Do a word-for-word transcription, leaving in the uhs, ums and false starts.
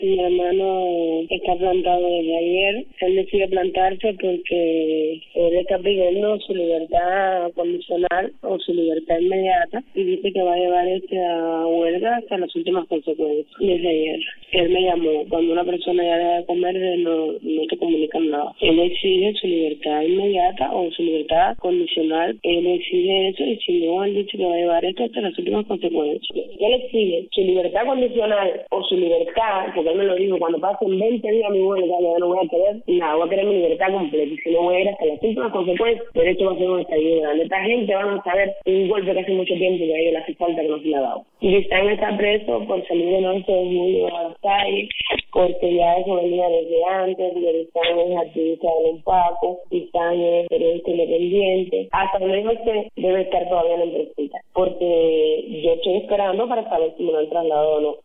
Mi hermano está plantado desde ayer. Él decide plantarse porque él está pidiendo su libertad condicional o su libertad inmediata y dice que va a llevar esta huelga hasta las últimas consecuencias. Desde ayer. Él me llamó. Cuando una persona ya deja de comer, no, no te comunican nada. Él exige su libertad inmediata o su libertad condicional. Él exige eso y si no, él dice que va a llevar esto hasta las últimas consecuencias. Él exige su libertad condicional o su libertad, porque él me lo dijo, cuando pasen veinte días mi huelga, ya no voy a querer nada, voy a querer mi libertad completa y si no voy a ir hasta las últimas consecuencias, pero esto va a ser un estallido grande. Esta gente van a saber un golpe que hace mucho tiempo que a ellos les hace falta que no se le ha dado. Y Tristán está preso por salir del once de julio a las calles, porque ya eso venía desde antes, y Tristán es activista del Empaco, Tristán es periodista independiente. Hasta donde yo sé, debe estar todavía en empresita, porque yo estoy esperando para saber si me lo han trasladado o no.